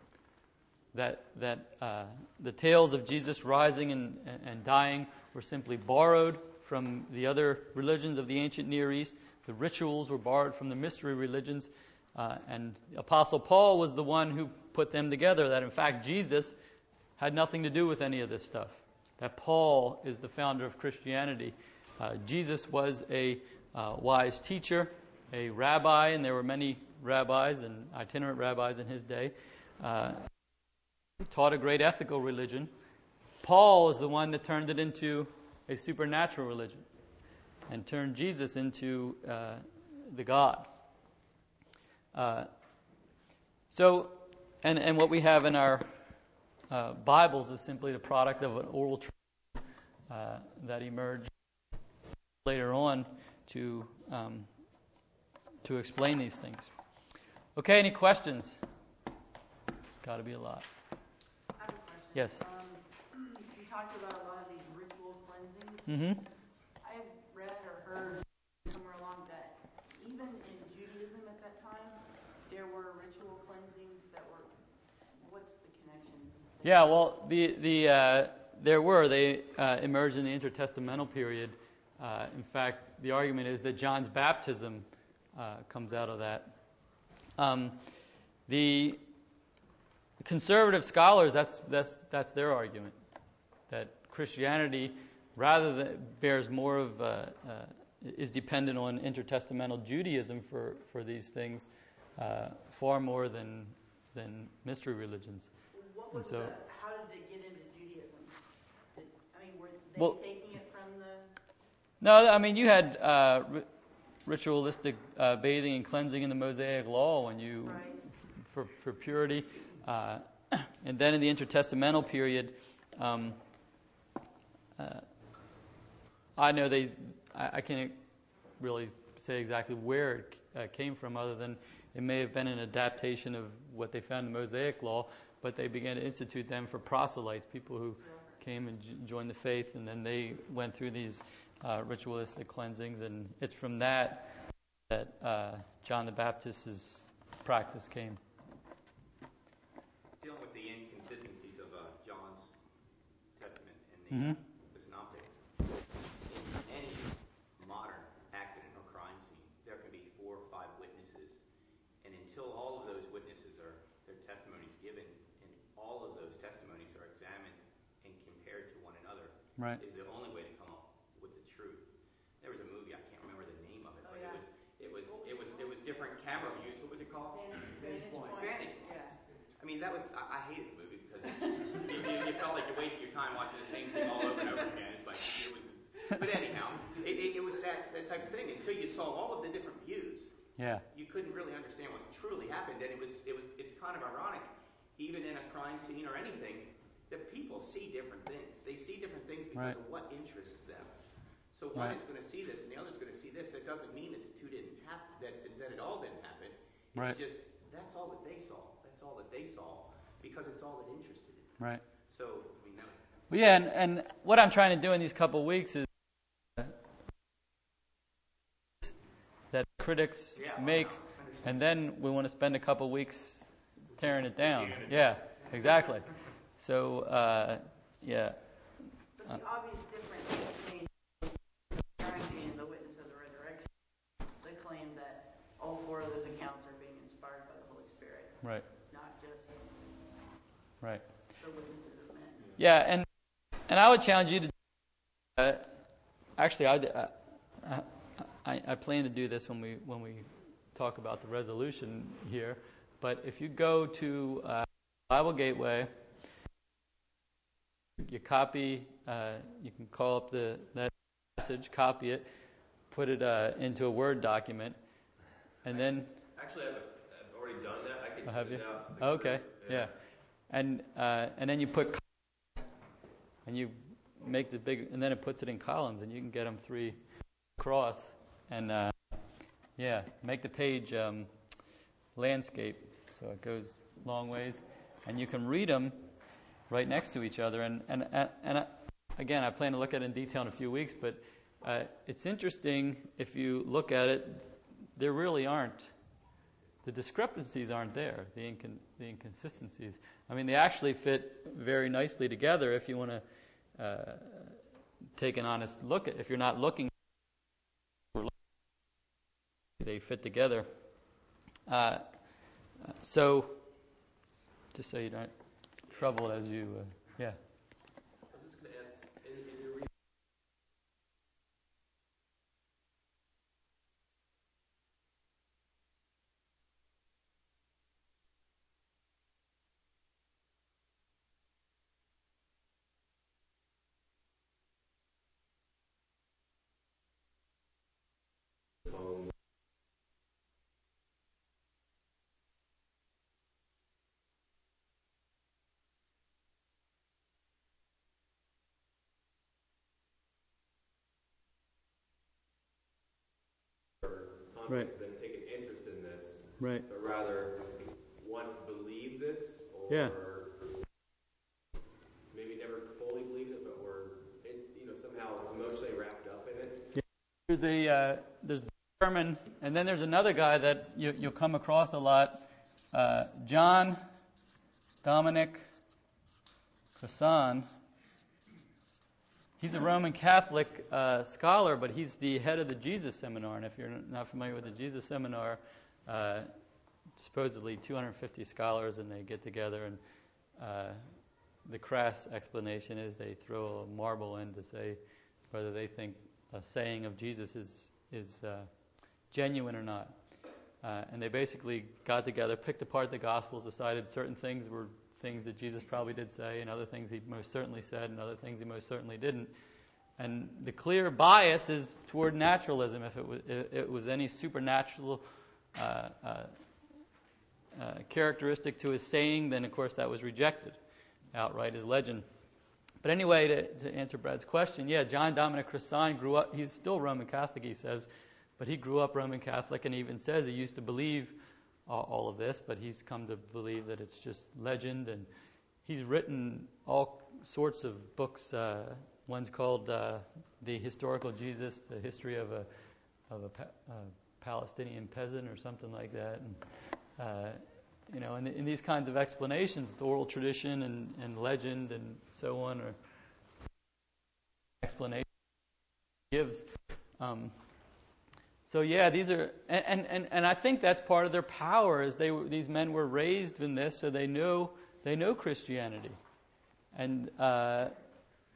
That that uh, the tales of Jesus rising and, and dying were simply borrowed from the other religions of the ancient Near East. The rituals were borrowed from the mystery religions. Uh, and Apostle Paul was the one who put them together, that in fact Jesus had nothing to do with any of this stuff. That Paul is the founder of Christianity. Uh, Jesus was a uh, wise teacher, a rabbi, and there were many rabbis and itinerant rabbis in his day. Uh, he taught a great ethical religion. Paul is the one that turned it into a supernatural religion and turned Jesus into uh, the God. Uh, so, and, and what we have in our uh, Bibles is simply the product of an oral tradition uh, that emerged later on to um, to explain these things. Okay, any questions? It's got to be a lot. I have a question. Yes. Um, you talked about a lot of these ritual cleansings. Mm-hmm. I've read or heard somewhere along that even in Judaism at that time, there were ritual cleansings that were. What's the connection? Yeah, well, the the uh, there were they uh, emerged in the intertestamental period. Uh, in fact, the argument is that John's baptism uh, comes out of that. Um, the conservative scholars, that's that's that's their argument, that Christianity rather than bears more of uh, uh, is dependent on intertestamental Judaism for, for these things uh, far more than than mystery religions. What was and so, the, how did they get into Judaism? Did, I mean, were they well, taking it from the? No, I mean you had uh, ri- ritualistic uh, bathing and cleansing in the Mosaic Law when you Right. f- for for purity, uh, and then in the intertestamental period. Um, uh, I know they. I, I can't really say exactly where it uh, came from, other than it may have been an adaptation of what they found in the Mosaic Law. But they began to institute them for proselytes, people who came and j- joined the faith, and then they went through these uh, ritualistic cleansings, and it's from that that uh, John the Baptist's practice came. Dealing with the inconsistencies of uh, John's Testament and the, Mm-hmm. the Synoptics. In any modern accident or crime scene, there can be four or five witnesses, and until all of those witnesses are their testimonies given, and all of those testimonies are examined and compared to one another, Right. is the only way to come up with the truth. There was a movie, I can't remember the name of it, but Oh, yeah. it was it was it was it was different camera views. What was it called? Vantage point. Vantage. Yeah. I mean, that was I, I hated the movie because you, you, you felt like you're wasting your time watching the same thing all over and over again. It's like it was. But anyhow, it, it, it was that, that type of thing. Until you saw all of the different views, Yeah. you couldn't really understand what truly happened. And it was it was it's kind of ironic, even in a crime scene or anything, that people see different things. They see different things because Right. of what interests them. So one Right. is going to see this and the other is going to see this. That doesn't mean that the two didn't happen, that that it all didn't happen. It's Right. just that's all that they saw. That's all that they saw because it's all that interested them. Right. So I mean, that, Well, yeah, and, and what I'm trying to do in these couple of weeks is uh, that critics Yeah, make, I understand. and then we want to spend a couple of weeks tearing it down. Yeah, exactly. So, uh, yeah. But the obvious difference between Guaranteeing and the Witness of the Resurrection, they claim that all four of those accounts are being inspired by the Holy Spirit, Right, not just right. the witnesses of men. Yeah, and and I would challenge you to. Uh, actually, I, I, I I plan to do this when we when we talk about the resolution here. But if you go to uh, Bible Gateway, you copy. Uh, you can call up the that message, copy it, put it uh, into a Word document, and then. Actually, I've, I've already done that. I can Oh, have send you? it out to the Okay, group. yeah. And uh, and then you put columns, and you make the big, and then it puts it in columns, and you can get them three across, and uh, yeah, make the page um, landscape, so it goes long ways, and you can read them right next to each other. And and and, and I, again, I plan to look at it in detail in a few weeks, but uh, it's interesting if you look at it. There really aren't. The discrepancies aren't there, the, incon- the inconsistencies. I mean, they actually fit very nicely together if you want to uh, take an honest look at. If you're not looking, they fit together. Uh, so, just so you don't trouble as you, uh, yeah. I was just going to ask, in, in your re- homes. Right. Then take an interest in this, Right. but rather once believe this, or Yeah. maybe never fully believed it, but were in, you know somehow emotionally wrapped up in it. There's a uh, there's Berman, and then there's another guy that you, you'll come across a lot, uh, John Dominic Crossan. He's a Roman Catholic uh, scholar, but he's the head of the Jesus Seminar. And if you're not familiar with the Jesus Seminar, uh, supposedly two hundred fifty scholars, and they get together, and uh, the crass explanation is they throw a marble in to say whether they think a saying of Jesus is is uh, genuine or not. Uh, and they basically got together, picked apart the Gospels, decided certain things were things that Jesus probably did say, and other things he most certainly said, and other things he most certainly didn't. And the clear bias is toward naturalism. If it was, if it was any supernatural uh, uh, uh, characteristic to his saying, then of course that was rejected outright as legend. But anyway, to, to answer Brad's question, yeah, John Dominic Crossan grew up, he's still Roman Catholic, he says, but he grew up Roman Catholic, and he even says he used to believe all, all of this, but he's come to believe that it's just legend, and he's written all sorts of books. Uh, one's called uh, The Historical Jesus, the history of a of a, pa- a Palestinian peasant or something like that. And, uh, you know, in, in these kinds of explanations, the oral tradition and, and legend and so on, or explanation gives. Um, so yeah, these are, and, and, and I think that's part of their power. Is they were, these men were raised in this, so they know they know Christianity, and uh,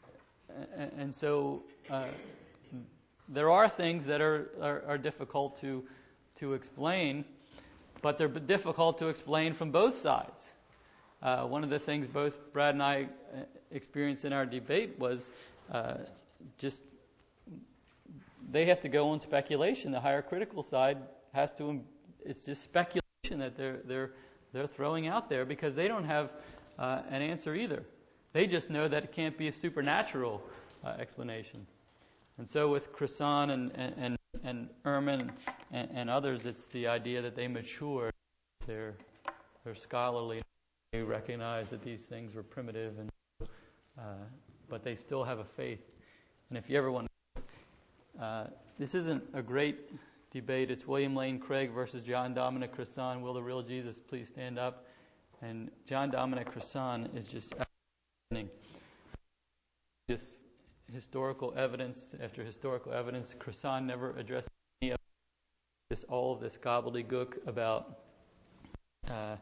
and, and so uh, there are things that are, are, are difficult to to explain, but they're difficult to explain from both sides. Uh, one of the things both Brad and I experienced in our debate was uh, just they have to go on speculation. The higher critical side has to. It's just speculation that they're they're they're throwing out there because they don't have uh, an answer either. They just know that it can't be a supernatural uh, explanation. And so with Crison and and and, and Ehrman and, and others, it's the idea that they mature. They're they're scholarly. They recognize that these things were primitive, and uh, but they still have a faith. And if you ever want, uh, this isn't a great debate. It's William Lane Craig versus John Dominic Crison. Will the real Jesus please stand up? And John Dominic Crison is just outstanding. Just historical evidence after historical evidence. Crison never addressed any of this, all of this gobbledygook about uh,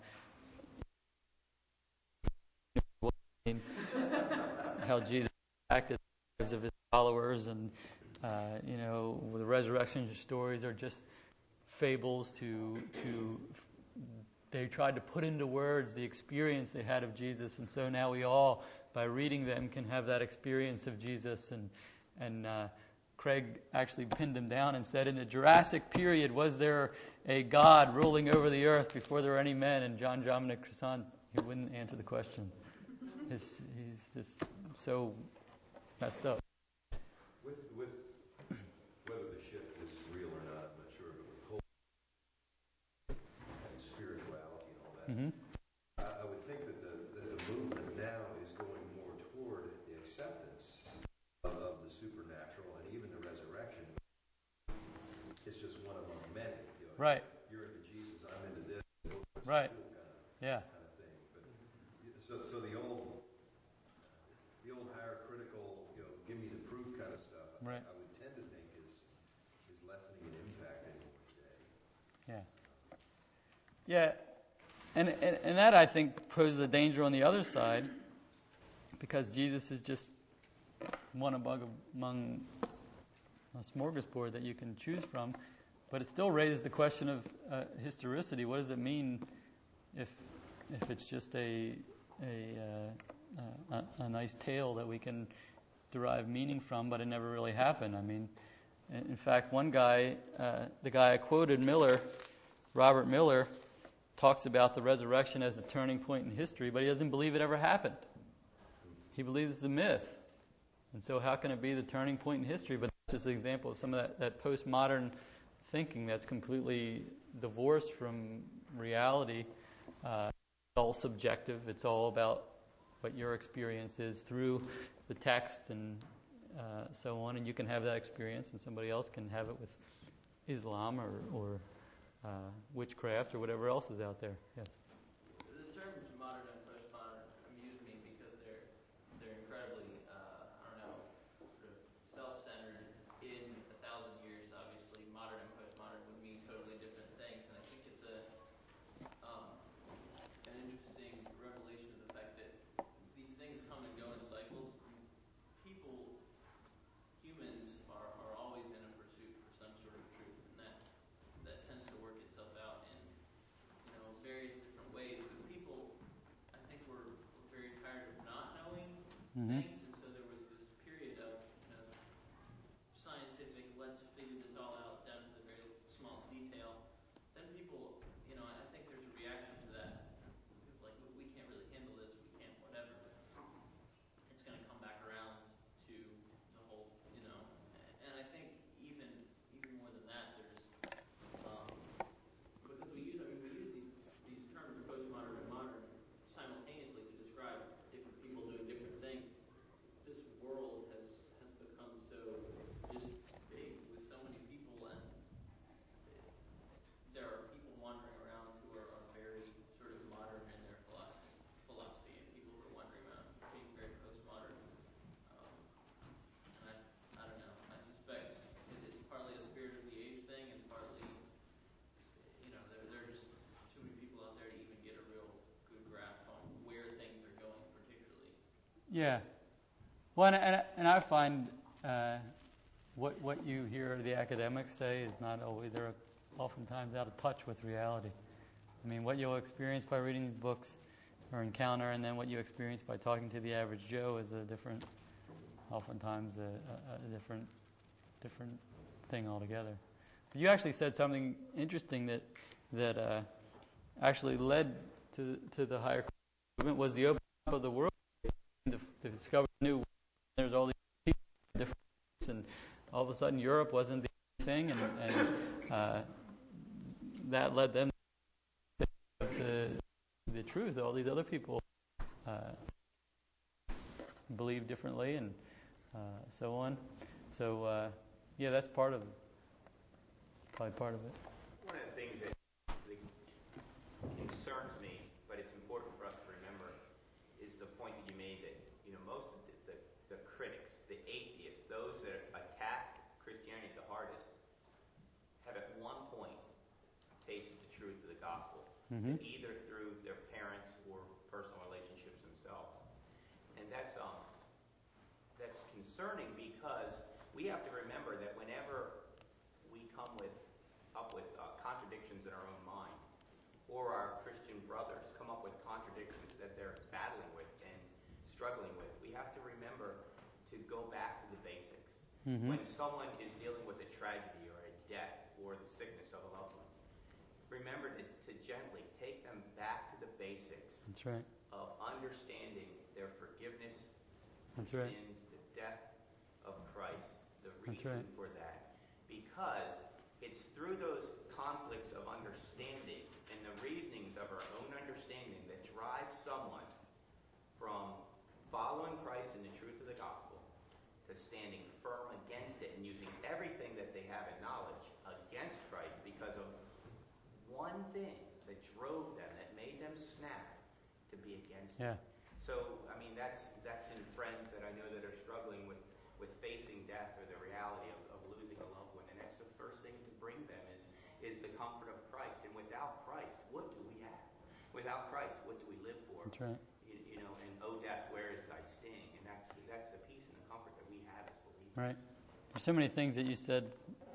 how Jesus acted in the lives of his followers, and uh, you know, the resurrection stories are just fables to to. They tried to put into words the experience they had of Jesus, and so now we all, by reading them, can have that experience of Jesus. And and uh, Craig actually pinned him down and said, in the Jurassic period, was there a God ruling over the earth before there were any men? And John Dominic Crison, he wouldn't answer the question. His, he's just so messed up. With, with whether the shift is real or not, I'm not sure, but with hope and spirituality and all that, Mm-hmm. I, I would think that the, that the movement now is going more toward the acceptance of, of the supernatural and even the resurrection. It's just one among many. You know, Right. You're into Jesus, I'm into this. Right. Cool kind of, Yeah. kind of thing. But so, so the old, the old higher critical, you know, give me the proof kind of stuff. Right. I would tend to think is is lessening in impact anymore today. Yeah. Yeah. And, and and that, I think, poses a danger on the other side, because Jesus is just one among, among a smorgasbord that you can choose from. But it still raises the question of uh, historicity. What does it mean if if it's just a a, uh, a a nice tale that we can derive meaning from, but it never really happened? I mean, in fact, one guy, uh, the guy I quoted, Miller, Robert Miller, talks about the resurrection as the turning point in history, but he doesn't believe it ever happened. He believes it's a myth. And so how can it be the turning point in history? But that's just an example of some of that, that postmodern thinking that's completely divorced from reality. Uh, it's all subjective. It's all about what your experience is through the text and uh, so on. And you can have that experience, and somebody else can have it with Islam or, or uh, witchcraft or whatever else is out there. Yes. The terms modern and postmodern amuse me because they're they're incredibly uh, I don't know, sort of self-centered. In a thousand years, obviously, modern and postmodern would mean totally different things, and I think it's a um, an interesting revelation of the fact that these things come and go in cycles. People, humans, are, are always in a pursuit for some sort of truth, and that that tends to work itself out in, you know, various different ways. But people, I think, were, were very tired of not knowing Mm-hmm. things, and so there was this period of, you know, scientific, let's figure this all out down to the very small detail. Then people, you know, I think there's a reaction to that. People like, we, we can't really handle this, we can't whatever. It's going to come back around to the whole, you know. And I think even even more than that, there's um, because we use, I mean, we use these these terms, postmodern and modern, simultaneously to describe different people doing different things. This world has has become so just big with so many people, and there are people wandering around who are, are very sort of modern in their philosophy, philosophy, and people who are wandering around being very postmodern. Um, and I, I don't know. I suspect it, it's partly a spirit of the age thing, and partly, you know, there, there are just too many people out there to even get a real good grasp on where things are going, particularly. Yeah. Well, and, and, and I find uh, what what you hear the academics say is not always, they're oftentimes out of touch with reality. I mean, what you'll experience by reading these books or encounter, and then what you experience by talking to the average Joe is a different, oftentimes a, a, a different different thing altogether. But you actually said something interesting that that uh, actually led to to the higher movement was the opening up of the world to, to discover new. There's all these people, different, and all of a sudden Europe wasn't the thing, and, and uh, that led them to the the truth. All these other people uh, believe differently, and uh, so on. So uh, yeah, that's part of probably part of it. One of the things that concerns me, but it's important for us to remember, is the point that you made that, you know, most of the, the, the critics, the atheists, those that attack Christianity the hardest, have at one point tasted the truth of the gospel, Mm-hmm. either through their parents or personal relationships themselves. And that's um that's concerning, because we have to remember that whenever we come with up with uh, contradictions in our own mind, or our Christian brothers come up with contradictions that they're battling with and struggling with, we have to remember to go back to the basics. Mm-hmm. When someone is dealing with a tragedy or a death or the sickness of a loved one, remember to, to gently take them back to the basics. That's right. Of understanding their forgiveness, That's their right. sins, the death of Christ, the That's reason right. for that. Because it's through those conflicts of understanding and the reasonings of our own understanding that drive someone from following Christ in the truth of the gospel to standing firm against it and using everything that they have in knowledge against Christ because of one thing that drove them, that made them snap to be against Yeah. it. So, I mean, that's that's in friends that I know that are struggling with, with facing death or the reality of, of losing a loved one. And that's the first thing to bring them is, is the comfort of Christ. And without Christ, what do we have? Without Christ, what do we live for? That's right. You, you know, and oh, death, where is thy sting? And that's that's the peace and the comfort that we have as believers. Right. There's so many things that you said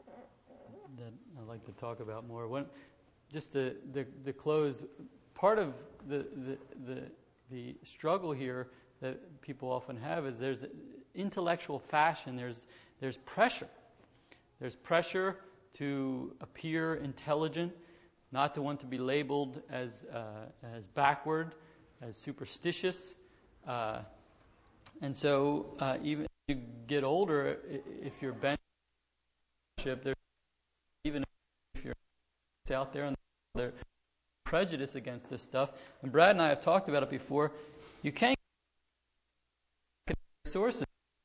that I'd like to talk about more. One, just the, the, the close, part of the, the the the struggle here that people often have is there's intellectual fashion, there's there's pressure. There's pressure to appear intelligent, not to want to be labeled as uh, as backward, as superstitious. Uh, and so uh, even as you get older, if you're bent there's even if you're out there and there's prejudice against this stuff. And Brad and I have talked about it before. You can't get sources.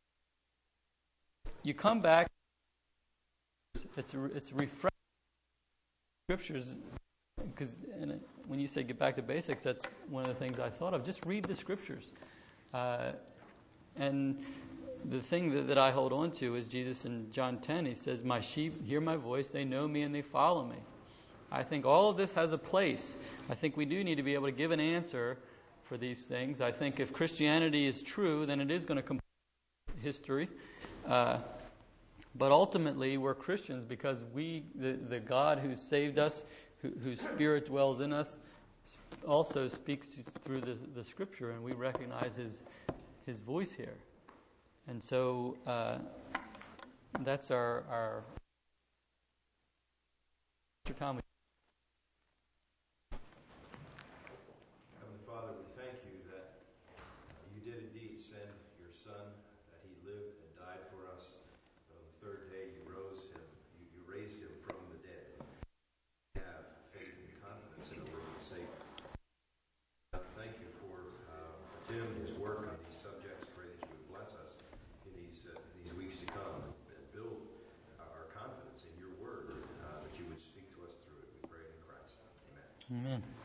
You come back. It's it's refreshing scriptures, because when you say get back to basics, that's one of the things I thought of. Just read the scriptures, uh, and the thing that, that I hold on to is Jesus in John ten. He says, "My sheep hear my voice; they know me and they follow me." I think all of this has a place. I think we do need to be able to give an answer for these things. I think if Christianity is true, then it is going to complete history. Uh, but ultimately, we're Christians because we, the, the God who saved us, who, whose Spirit dwells in us, also speaks through the, the Scripture, and we recognize His His voice here. And so uh, that's our our. Mister Tom. Heavenly Father, we thank you that you did indeed send your Son, that He lived and died for us. On the third day, you rose him, you, you raised him from the dead. We have faith and confidence in the word of Savior. Thank you for, uh, for Tim and his work on these subjects. Pray that you would bless us in these uh, these weeks to come and build our confidence in your word, uh, that you would speak to us through it. We pray in Christ. Amen. Amen.